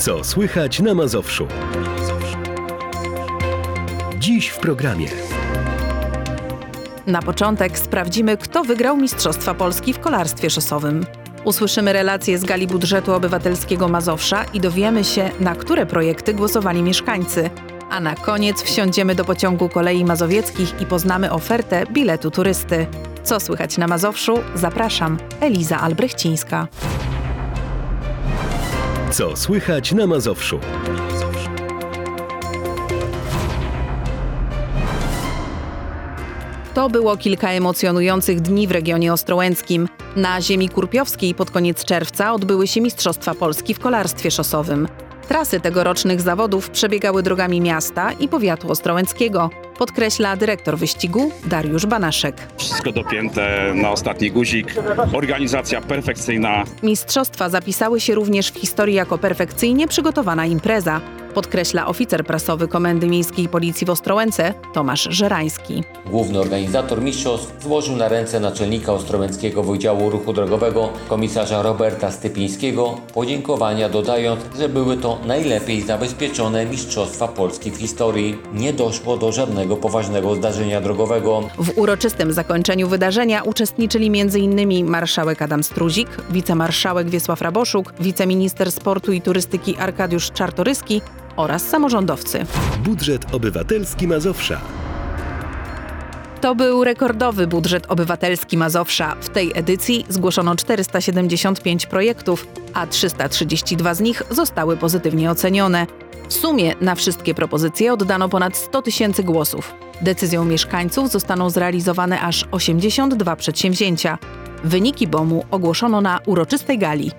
Co słychać na Mazowszu? Dziś w programie. Na początek sprawdzimy, kto wygrał Mistrzostwa Polski w kolarstwie szosowym. Usłyszymy relacje z gali budżetu obywatelskiego Mazowsza i dowiemy się, na które projekty głosowali mieszkańcy. A na koniec wsiądziemy do pociągu kolei mazowieckich i poznamy ofertę biletu turysty. Co słychać na Mazowszu? Zapraszam, Eliza Albrechcińska. Co słychać na Mazowszu? To było kilka emocjonujących dni w regionie ostrołęckim. Na ziemi kurpiowskiej pod koniec czerwca odbyły się Mistrzostwa Polski w kolarstwie szosowym. Trasy tegorocznych zawodów przebiegały drogami miasta i powiatu ostrołęckiego, podkreśla dyrektor wyścigu Dariusz Banaszek. Wszystko dopięte na ostatni guzik, organizacja perfekcyjna. Mistrzostwa zapisały się również w historii jako perfekcyjnie przygotowana impreza, podkreśla oficer prasowy Komendy Miejskiej Policji w Ostrołęce Tomasz Żerański. Główny organizator mistrzostw złożył na ręce naczelnika Ostrołęckiego Wydziału Ruchu Drogowego komisarza Roberta Stypińskiego podziękowania, dodając, że były to najlepiej zabezpieczone Mistrzostwa Polski w historii. Nie doszło do żadnego poważnego zdarzenia drogowego. W uroczystym zakończeniu wydarzenia uczestniczyli m.in. marszałek Adam Struzik, wicemarszałek Wiesław Raboszuk, wiceminister sportu i turystyki Arkadiusz Czartoryski oraz samorządowcy. Budżet obywatelski Mazowsza. To był rekordowy budżet obywatelski Mazowsza. W tej edycji zgłoszono 475 projektów, a 332 z nich zostały pozytywnie ocenione. W sumie na wszystkie propozycje oddano ponad 100 000 głosów. Decyzją mieszkańców zostaną zrealizowane aż 82 przedsięwzięcia. Wyniki BOM-u ogłoszono na uroczystej gali.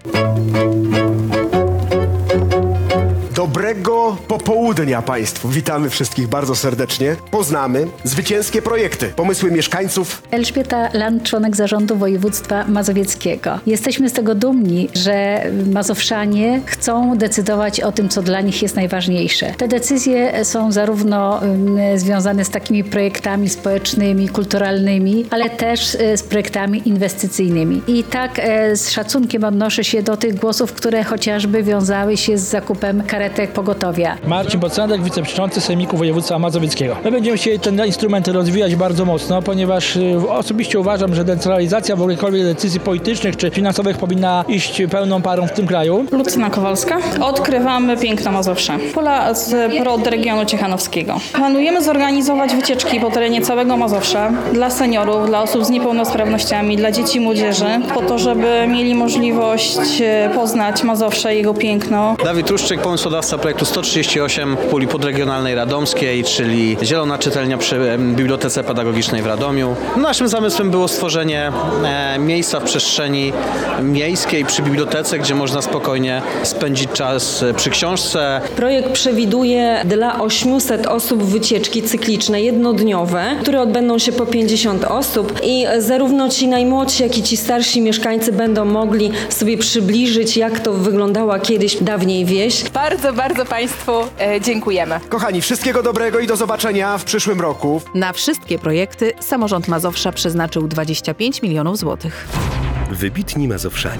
Dobrego popołudnia Państwu. Witamy wszystkich bardzo serdecznie. Poznamy zwycięskie projekty, pomysły mieszkańców. Elżbieta Land, członek zarządu województwa mazowieckiego. Jesteśmy z tego dumni, że mazowszanie chcą decydować o tym, co dla nich jest najważniejsze. Te decyzje są zarówno związane z takimi projektami społecznymi, kulturalnymi, ale też z projektami inwestycyjnymi. I tak z szacunkiem odnoszę się do tych głosów, które chociażby wiązały się z zakupem karetek pogotowia. Marcin Bocandek, wiceprzewodniczący Sejmiku Województwa Mazowieckiego. My będziemy chcieli ten instrument rozwijać bardzo mocno, ponieważ osobiście uważam, że decentralizacja w ogólekolwiek decyzji politycznych czy finansowych powinna iść pełną parą w tym kraju. Lucyna Kowalska. Odkrywamy piękno Mazowsza. Pola z regionu ciechanowskiego. Planujemy zorganizować wycieczki po terenie całego Mazowsza dla seniorów, dla osób z niepełnosprawnościami, dla dzieci i młodzieży, po to, żeby mieli możliwość poznać Mazowsze i jego piękno. Dawid Truszczyk, pomysłodawca projektu 138 w puli podregionalnej radomskiej, czyli Zielona Czytelnia przy Bibliotece Pedagogicznej w Radomiu. Naszym zamysłem było stworzenie miejsca w przestrzeni miejskiej przy bibliotece, gdzie można spokojnie spędzić czas przy książce. Projekt przewiduje dla 800 osób wycieczki cykliczne jednodniowe, które odbędą się po 50 osób i zarówno ci najmłodsi, jak i ci starsi mieszkańcy będą mogli sobie przybliżyć, jak to wyglądała kiedyś dawniej wieś. Bardzo Państwu dziękujemy. Kochani, wszystkiego dobrego i do zobaczenia w przyszłym roku. Na wszystkie projekty samorząd Mazowsza przeznaczył 25 milionów złotych. Wybitni mazowszanie.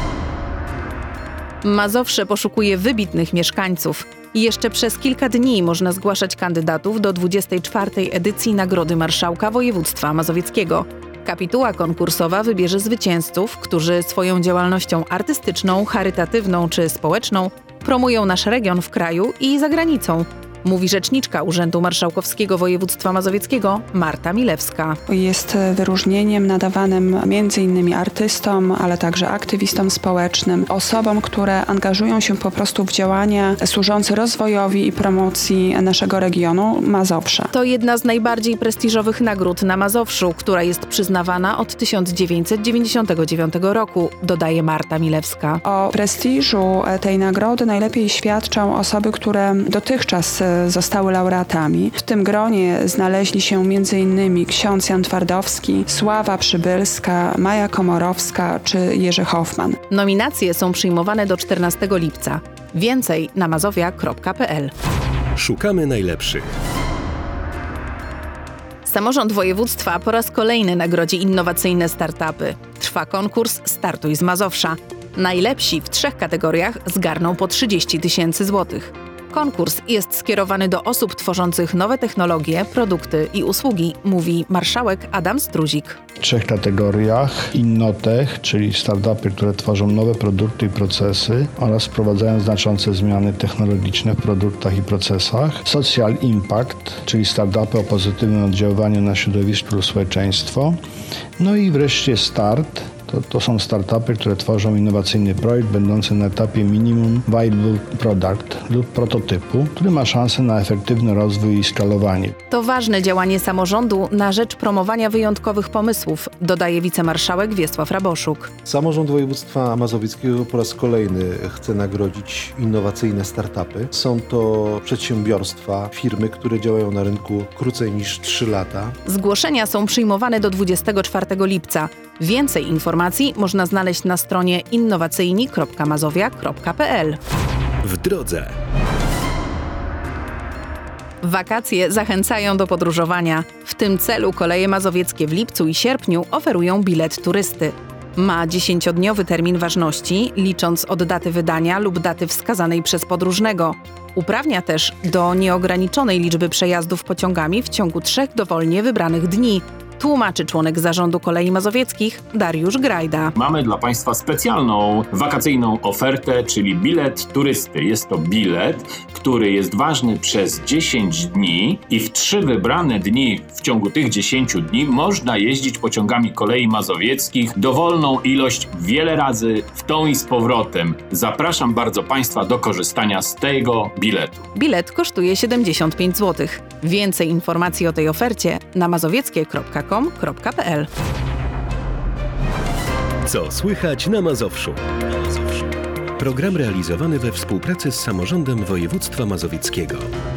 Mazowsze poszukuje wybitnych mieszkańców. I jeszcze przez kilka dni można zgłaszać kandydatów do 24. edycji Nagrody Marszałka Województwa Mazowieckiego. Kapituła konkursowa wybierze zwycięzców, którzy swoją działalnością artystyczną, charytatywną czy społeczną promują nasz region w kraju i za granicą, mówi rzeczniczka Urzędu Marszałkowskiego Województwa Mazowieckiego Marta Milewska. Jest wyróżnieniem nadawanym m.in. artystom, ale także aktywistom społecznym, osobom, które angażują się po prostu w działania służące rozwojowi i promocji naszego regionu Mazowsza. To jedna z najbardziej prestiżowych nagród na Mazowszu, która jest przyznawana od 1999 roku, dodaje Marta Milewska. O prestiżu tej nagrody najlepiej świadczą osoby, które dotychczas zostały laureatami. W tym gronie znaleźli się m.in. ksiądz Jan Twardowski, Sława Przybylska, Maja Komorowska czy Jerzy Hoffman. Nominacje są przyjmowane do 14 lipca. Więcej na mazowia.pl. Szukamy najlepszych. Samorząd województwa po raz kolejny nagrodzi innowacyjne startupy. Trwa konkurs Startuj z Mazowsza. Najlepsi w 3 kategoriach zgarną po 30 000 złotych. Konkurs jest skierowany do osób tworzących nowe technologie, produkty i usługi, mówi marszałek Adam Struzik. W 3 kategoriach: Innotech, czyli startupy, które tworzą nowe produkty i procesy oraz wprowadzają znaczące zmiany technologiczne w produktach i procesach. Social Impact, czyli startupy o pozytywnym oddziaływaniu na środowisko lub społeczeństwo. No i wreszcie Start. To są startupy, które tworzą innowacyjny projekt będący na etapie minimum viable product lub prototypu, który ma szansę na efektywny rozwój i skalowanie. To ważne działanie samorządu na rzecz promowania wyjątkowych pomysłów, dodaje wicemarszałek Wiesław Raboszuk. Samorząd województwa mazowieckiego po raz kolejny chce nagrodzić innowacyjne startupy. Są to przedsiębiorstwa, firmy, które działają na rynku krócej niż 3 lata. Zgłoszenia są przyjmowane do 24 lipca. Więcej informacji można znaleźć na stronie innowacyjni.mazowia.pl. W drodze. Wakacje zachęcają do podróżowania. W tym celu Koleje Mazowieckie w lipcu i sierpniu oferują bilet turysty. Ma 10-dniowy termin ważności, licząc od daty wydania lub daty wskazanej przez podróżnego. Uprawnia też do nieograniczonej liczby przejazdów pociągami w ciągu 3 dowolnie wybranych dni. Tłumaczy członek zarządu Kolei Mazowieckich Dariusz Grajda. Mamy dla Państwa specjalną wakacyjną ofertę, czyli bilet turysty. Jest to bilet, który jest ważny przez 10 dni i w 3 wybrane dni w ciągu tych 10 dni można jeździć pociągami Kolei Mazowieckich dowolną ilość wiele razy w tą i z powrotem. Zapraszam bardzo Państwa do korzystania z tego biletu. Bilet kosztuje 75 zł. Więcej informacji o tej ofercie na mazowieckie.com.pl. Co słychać na Mazowszu? Program realizowany we współpracy z Samorządem Województwa Mazowieckiego.